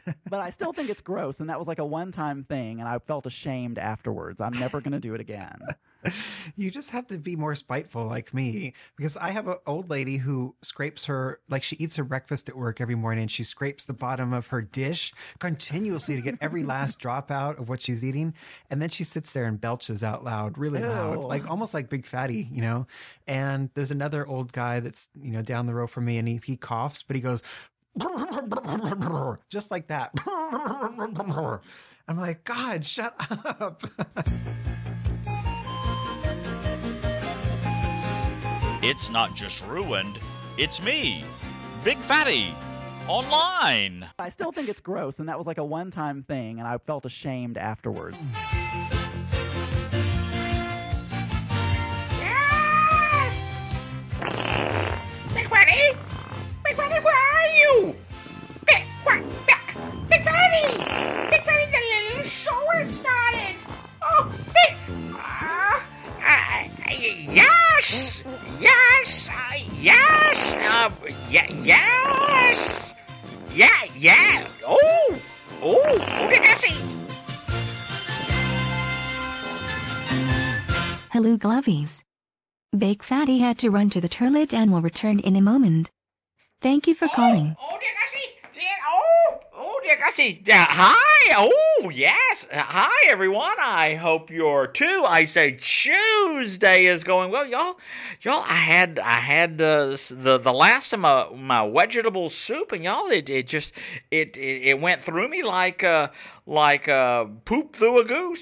But I still think it's gross, and that was like a one-time thing, and I felt ashamed afterwards. I'm never going to do it again. You just have to be more spiteful like me, because I have an old lady who scrapes her, like she eats her breakfast at work every morning and she scrapes the bottom of her dish continuously to get every last drop out of what she's eating. And then she sits there and belches out loud, really loud, Ew. like almost like Big Fatty, And there's another old guy that's, down the row from me, and he coughs, but he goes, just like that. I'm like, God, shut up. It's not just ruined, it's me, Big Fatty, online. I still think it's gross, and that was like a one-time thing, and I felt ashamed afterwards. Yes! Big Fatty! Big Fatty, where are you? Big Fatty! Big Fatty, the little show has started! Oh, yes! Yes! Yes! Yes! Yeah! Oh, did I see? Hello, Glovies. Big Fatty had to run to the toilet and will return in a moment. Thank you for calling. Oh, did I see? Did I see? Hi! Oh, yes! Hi, everyone! I hope your Tuesday is going well, y'all. I had the last of my vegetable soup, and y'all, it went through me like poop through a goose.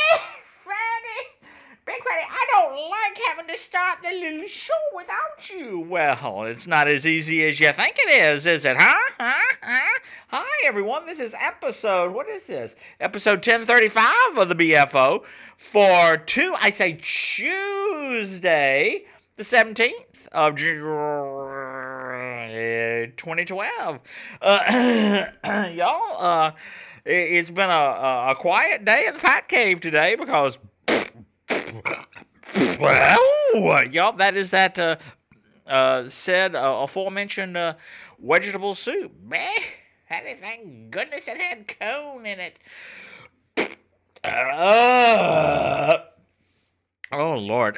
Big Fatty, I don't like having to start the little show without you. Well, it's not as easy as you think it is it, huh? Hi, everyone. This is episode 1035 of the BFO for Tuesday, the 17th of January, 2012. Y'all, it's been a quiet day in the Fat Cave today because... Well, y'all, that is that said aforementioned vegetable soup. Happy, thank goodness it had cone in it. Oh Lord.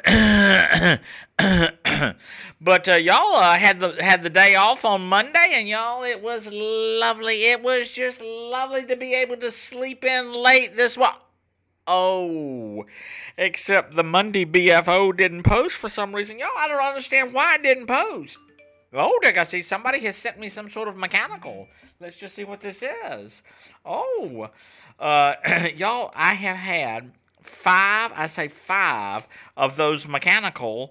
But y'all had the day off on Monday, and y'all, it was lovely. It was just lovely to be able to sleep in late this morning. Oh, except the Monday BFO didn't post for some reason. Y'all, I don't understand why it didn't post. Oh, Dick, I see somebody has sent me some sort of mechanical. Let's just see what this is. Oh, y'all, I have had five of those mechanical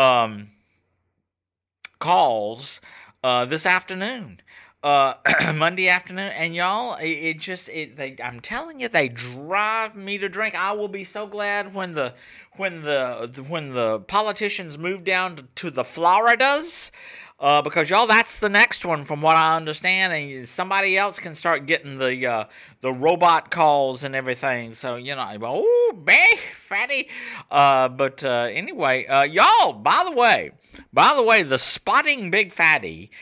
calls this afternoon. Monday afternoon, and y'all, I'm telling you, they drive me to drink. I will be so glad when the politicians move down to the Floridas, because y'all, that's the next one from what I understand, and somebody else can start getting the robot calls and everything. So oh, Big Fatty. But anyway, y'all, by the way, the Spotting Big Fatty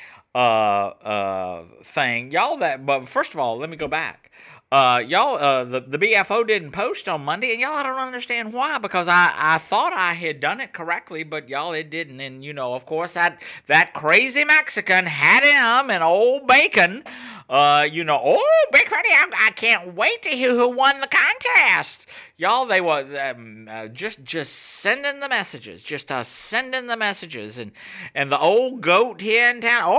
thing, y'all, but first of all, let me go back. Y'all, the BFO didn't post on Monday, and y'all, I don't understand why, because I thought I had done it correctly, but y'all, it didn't. And of course, that crazy Mexican had him and old Bacon. Oh, Big Fatty, I can't wait to hear who won the contest. Y'all, they were just sending the messages, sending the messages, and the old goat here in town.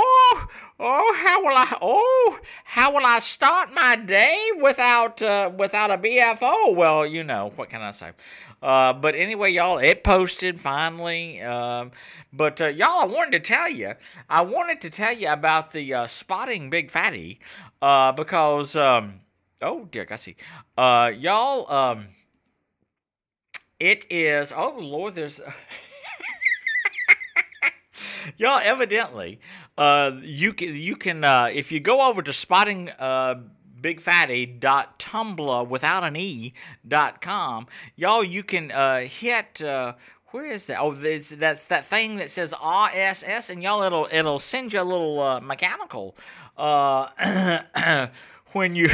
How will I start my day without a BFO? Well, what can I say? But anyway, y'all, it posted finally. But y'all, I wanted to tell you about the Spotting Big Fatty, because oh dear, I see. Y'all, it is. Oh Lord, there's. Y'all, evidently, you can if you go over to spottingbigfatty.tumblr without an e.com, y'all, you can hit where is that? Oh, that's that thing that says RSS, and y'all, it'll send you a little mechanical when you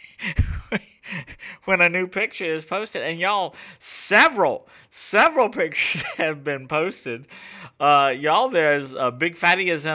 when a new picture is posted, and y'all, several pictures have been posted. Y'all, there's Big Fatty is in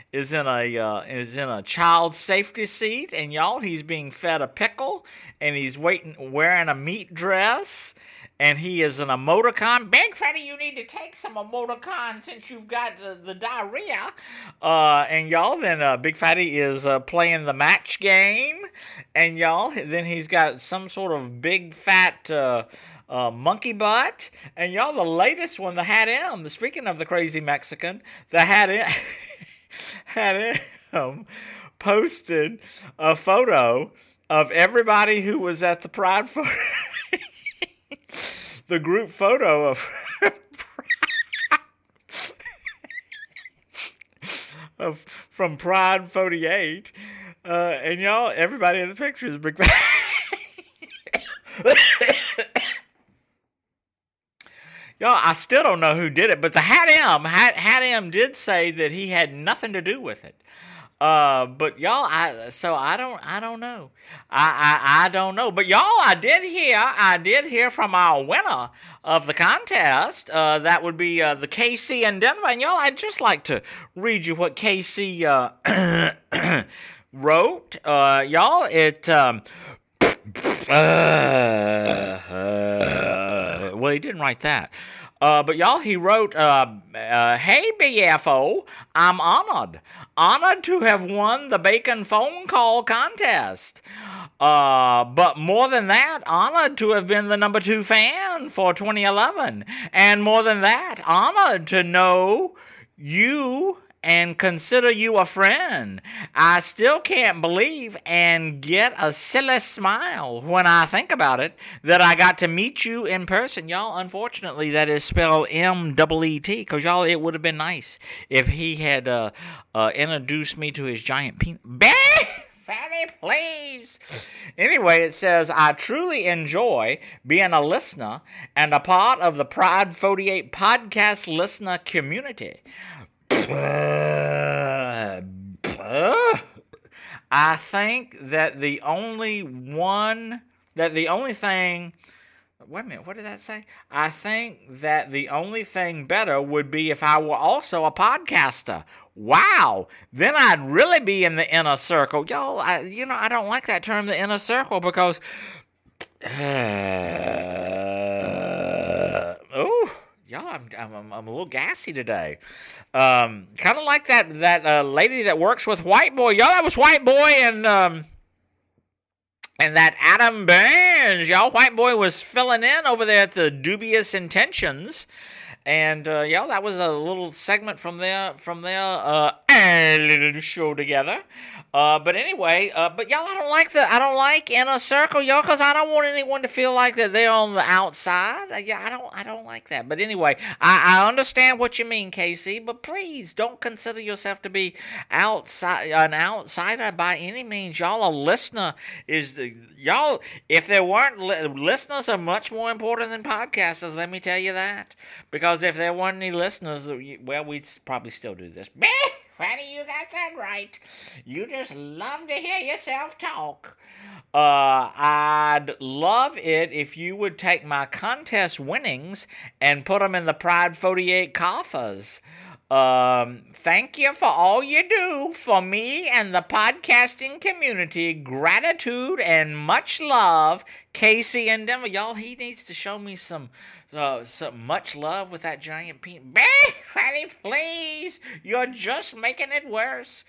a child safety seat, and y'all, he's being fed a pickle, and he's wearing a meat dress. And he is in a Motorcon. Big Fatty, you need to take some of Motorcon since you've got the diarrhea. And y'all, then Big Fatty is playing the match game. And y'all, then he's got some sort of big fat monkey butt. And y'all, the latest one, the Hat M. Speaking of the crazy Mexican, the Hat M posted a photo of everybody who was at the Pride photo. The group photo from Pride 48, and y'all, everybody in the picture is Big Fatty. Y'all, I still don't know who did it, but the Hat M did say that he had nothing to do with it. But y'all, I don't know. I don't know. But y'all, I did hear from our winner of the contest. That would be the KC in Denver. And y'all, I'd just like to read you what KC wrote. Y'all, it well, he didn't write that. But y'all, he wrote, "Hey BFO, I'm honored to have won the Bacon phone call contest. But more than that, honored to have been the number 2 fan for 2011, and more than that, honored to know you and consider you a friend. I still can't believe and get a silly smile when I think about it that I got to meet you in person." Y'all, unfortunately, that is spelled M-E-E-T, because y'all, it would have been nice if he had introduced me to his giant penis. Fatty, please. Anyway, it says, "I truly enjoy being a listener and a part of the Pride 48 podcast listener community. I think that the only thing, wait a minute, what did that say? I think that the only thing better would be if I were also a podcaster. Wow, then I'd really be in the inner circle." Y'all, I don't like that term, the inner circle, because y'all, I'm a little gassy today. Kind of like that lady that works with White Boy. Y'all, that was White Boy and that Adam Burns. Y'all, White Boy was filling in over there at the Dubious Intentions. And y'all, that was a little segment from their little show together. But anyway, but y'all, I don't like inner circle, y'all, because I don't want anyone to feel like that they're on the outside. Yeah, I don't like that. But anyway, I understand what you mean, Casey. But please don't consider yourself to be an outsider by any means. Y'all, a listener y'all. If there weren't listeners, are much more important than podcasters. Let me tell you that. Because if there weren't any listeners, well, we'd probably still do this. Fatty, you got that right. You just love to hear yourself talk. I'd love it if you would take my contest winnings and put them in the Pride 48 coffers. Thank you for all you do for me and the podcasting community. Gratitude and much love, Casey in Denver. Y'all, he needs to show me some much love with that giant penis. Fatty, please. You're just making it worse.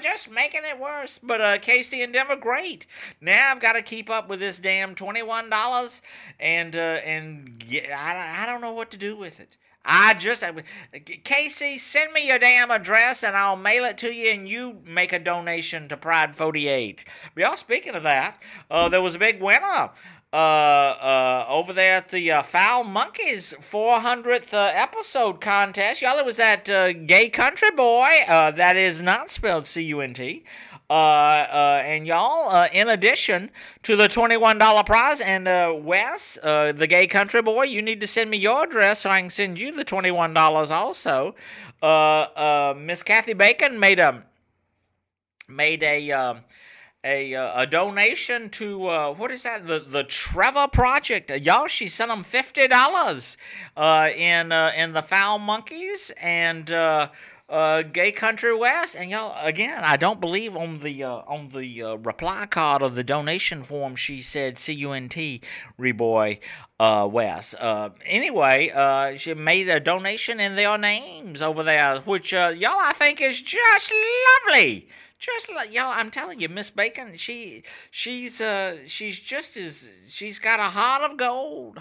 But Casey in Denver, great. Now I've got to keep up with this damn $21, and I don't know what to do with it. Casey, send me your damn address and I'll mail it to you, and you make a donation to Pride 48. But y'all, speaking of that, there was a big winner over there at the Foul Monkeys 400th episode contest. Y'all, it was that Gay Country Boy, that is not spelled C-U-N-T. And y'all, in addition to the $21 prize, and Wes, the Gay Country Boy, you need to send me your address so I can send you the $21 also. Miss Kathy Bacon made a a donation to what is that? The Trevor Project. Y'all, she sent them $50 in the Foul Monkeys and Gay Country West. And y'all, again, I don't believe on the reply card of the donation form she said CUNT Reboy West. Anyway, she made a donation in their names over there, which y'all, I think is just lovely. Just like y'all, I'm telling you, Miss Bacon, she's just as, she's got a heart of gold,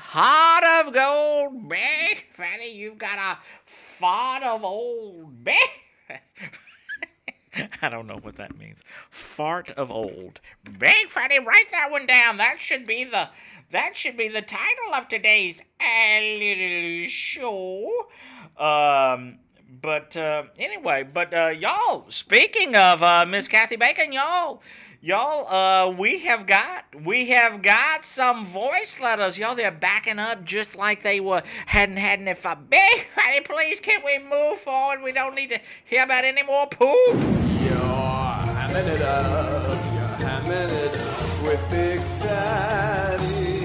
Big Fatty, you've got a fart of old, big. I don't know what that means. Fart of old, Big Fatty. Write that one down. That should be the title of today's little show. But anyway, y'all, speaking of Miss Kathy Bacon, y'all, we have got some voice letters, y'all. They're backing up just like they hadn't if I Big Fatty, please, can we move forward? We don't need to hear about any more poop. You're hamming it up with Big Fatty.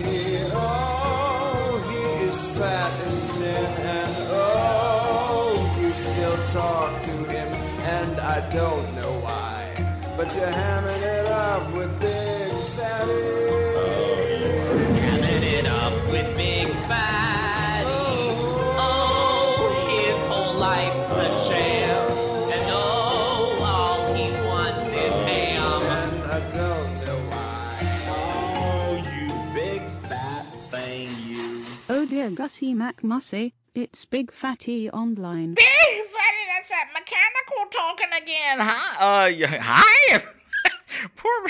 Oh, he is fat as sin, and oh, you still talk to him, and I don't know why, but you're hamming it up with Big Fatty. Oh, you're hamming it up with Big Fatty. Oh, his whole life's a sham, and oh, all he wants is ham, and I don't know why. Oh, you big fat thing, you. Oh dear Gussie McMussy, it's Big Fatty Online. Big Fatty, that's that mechanical talking again, huh? Hi. Poor.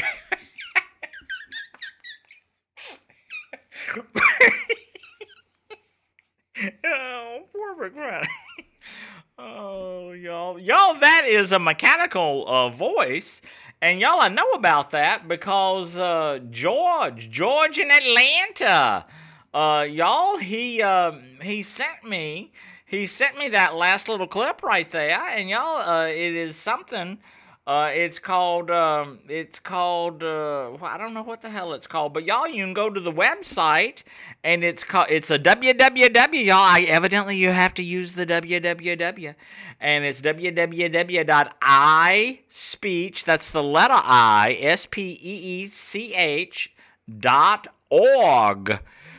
Oh, poor McGratty. Oh, y'all, that is a mechanical voice, and y'all, I know about that because George in Atlanta, y'all, he sent me that last little clip right there, and y'all, it is something. It's called, well, I don't know what the hell it's called, but y'all, you can go to the website, and it's a www, y'all. Evidently, you have to use the www, and it's www.ispeech, that's the letter I, SPEECH.org.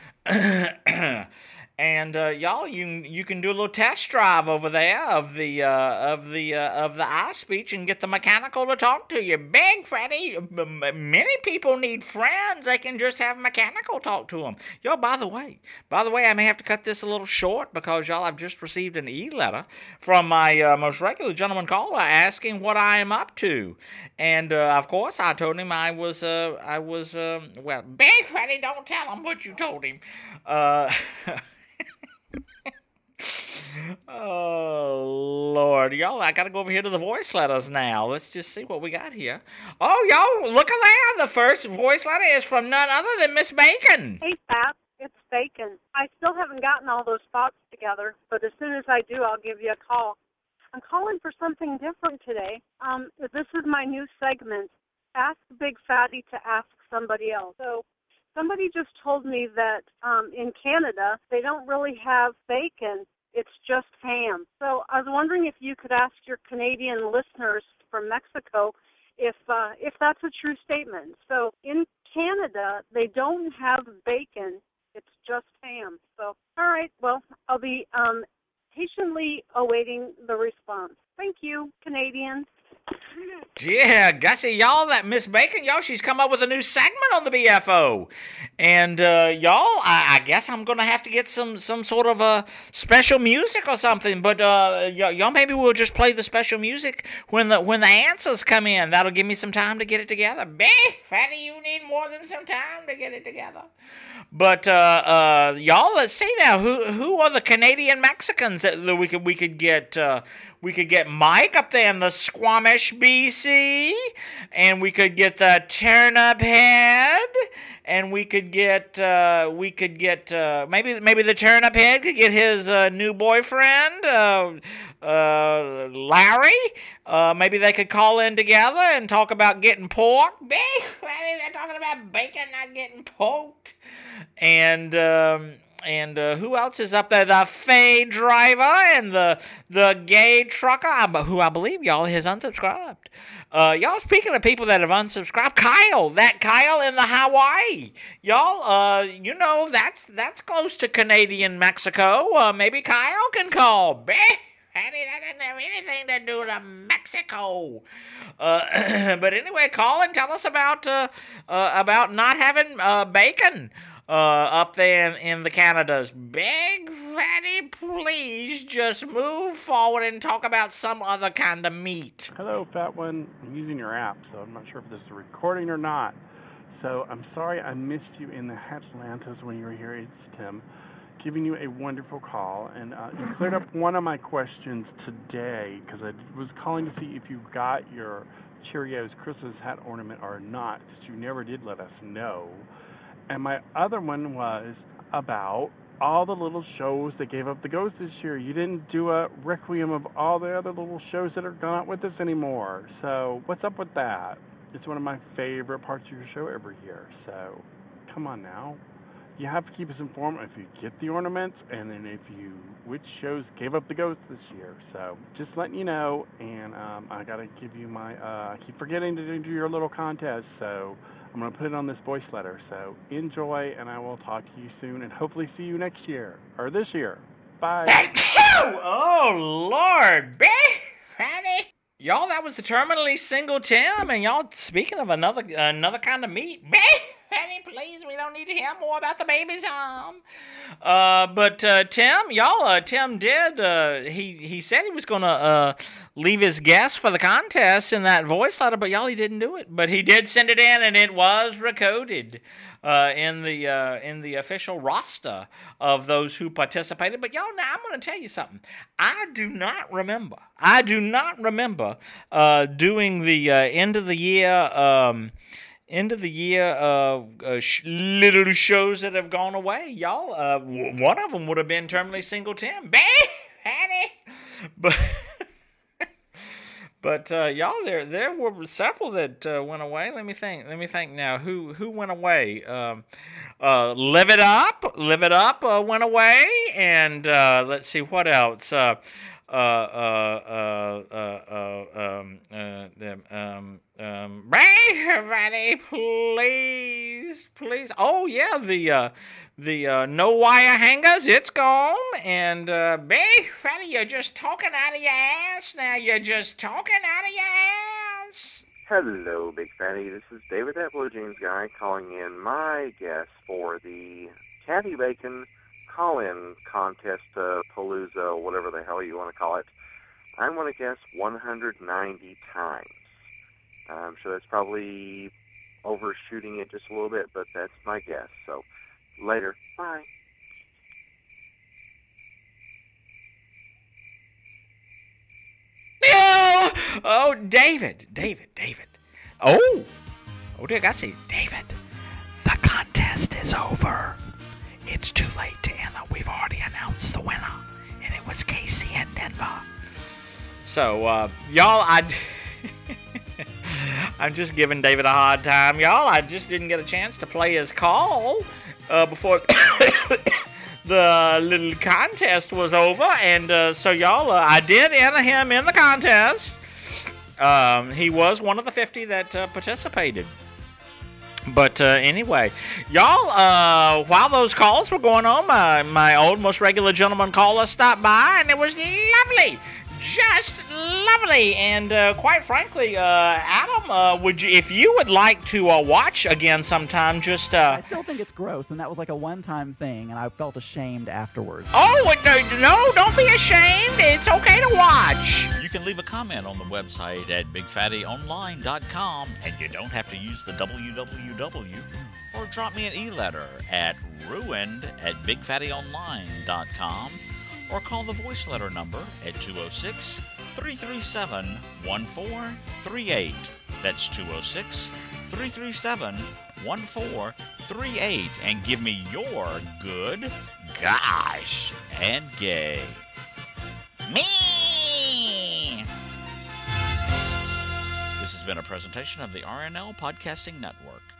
And y'all, you can do a little test drive over there of the iSpeech and get the mechanical to talk to you. Big Fatty, many people need friends. They can just have mechanical talk to them. Y'all, by the way, I may have to cut this a little short because y'all, I've just received an e-letter from my most regular gentleman caller asking what I am up to, and of course I told him I was well, Big Fatty, don't tell him what you told him. Oh, Lord. Y'all, I gotta go over here to the voice letters now. Let's just see what we got here. Oh, y'all, look at that. The first voice letter is from none other than Miss Bacon. Hey, Pat. It's Bacon. I still haven't gotten all those thoughts together, but as soon as I do, I'll give you a call. I'm calling for something different today. This is my new segment, Ask Big Fatty to Ask Somebody Else. So somebody just told me that in Canada, they don't really have bacon. It's just ham. So I was wondering if you could ask your Canadian listeners from Mexico if that's a true statement. So in Canada, they don't have bacon. It's just ham. So, all right, well, I'll be patiently awaiting the response. Thank you, Canadians. Yeah, Gussie, y'all, that Miss Bacon, y'all, she's come up with a new segment on the BFO. And, y'all, I guess I'm going to have to get some sort of special music or something. But, y'all, maybe we'll just play the special music when the answers come in. That'll give me some time to get it together. Big Fatty, you need more than some time to get it together. But, y'all, let's see now. Who are the Canadian Mexicans that we could get? We could get Mike up there in the Squamish, BC, and we could get the Turnip Head, and we could get maybe the turnip head could get his new boyfriend Larry. Maybe they could call in together and talk about getting pork. They're talking about bacon, not getting poked. And who else is up there? The Faye driver and the gay trucker, who I believe y'all has unsubscribed. Y'all, speaking of people that have unsubscribed, Kyle in the Hawaii. Y'all, that's close to Canadian Mexico. Maybe Kyle can call. Patty, that doesn't have anything to do with Mexico. But anyway, call and tell us about not having bacon up there in the Canadas. Big Fatty, please just move forward and talk about some other kind of meat. Hello, Fat One. I'm using your app, so I'm not sure if this is a recording or not. So I'm sorry I missed you in the Atlantis when you were here. It's Tim, giving you a wonderful call. And you cleared up one of my questions today, because I was calling to see if you got your Cheerios Christmas hat ornament or not, because you never did let us know. And my other one was about all the little shows that gave up the ghost this year. You didn't do a requiem of all the other little shows that are not with us anymore. So what's up with that? It's one of my favorite parts of your show every year. So come on now. You have to keep us informed if you get the ornaments and then which shows gave up the ghost this year. So just letting you know. And I got to give you I keep forgetting to do your little contest. So I'm going to put it on this voice letter. So enjoy, and I will talk to you soon, and hopefully see you next year, or this year. Bye. Oh, Lord. Fatty. Y'all, that was the terminally single Tim, and y'all, speaking of another kind of meat. Fatty, please, we don't need to hear more about the baby's arm. But Tim, y'all, Tim did, he said he was going to leave his guess for the contest in that voice letter, but y'all, he didn't do it. But he did send it in, and it was recorded in the official roster of those who participated. But y'all, now I'm going to tell you something. I do not remember doing the end of the year little shows that have gone away, y'all. One of them would have been Terminally Single Tim. But y'all, there were several that went away. Let me think now. Who went away? Live It Up went away, and let's see what else. Everybody, please. Oh yeah, the no wire hangers, it's gone. And Big Fatty, you're just talking out of your ass now. You're just talking out of your ass. Hello, Big Fatty. This is David, that Blue Jeans guy, calling in my guess for the Kathy Bacon call-in contest, Palooza, whatever the hell you want to call it. I'm going to guess 190 times. I'm sure that's probably overshooting it just a little bit, but that's my guess. So, later. Bye. Oh, David. Oh, dear, I see. David, the contest is over. It's too late to enter. We've already announced the winner, and it was Casey in Denver. So, y'all, I'm just giving David a hard time, y'all. I just didn't get a chance to play his call before the little contest was over, and so y'all, I did enter him in the contest. He was one of the 50 that participated. But anyway, y'all, while those calls were going on, my old most regular gentleman caller stopped by, and it was lovely. Just lovely. And quite frankly, Adam, if you would like to watch again sometime, just I still think it's gross, and that was like a one-time thing, and I felt ashamed afterwards. Oh, no, don't be ashamed. It's okay to watch. You can leave a comment on the website at bigfattyonline.com, and you don't have to use the www, or drop me an e-letter at ruined@bigfattyonline.com, or call the voice letter number at 206-337-1438. That's 206-337-1438. 888-848-1438 and give me your good, gosh, and gay. Me! This has been a presentation of the RNL Podcasting Network.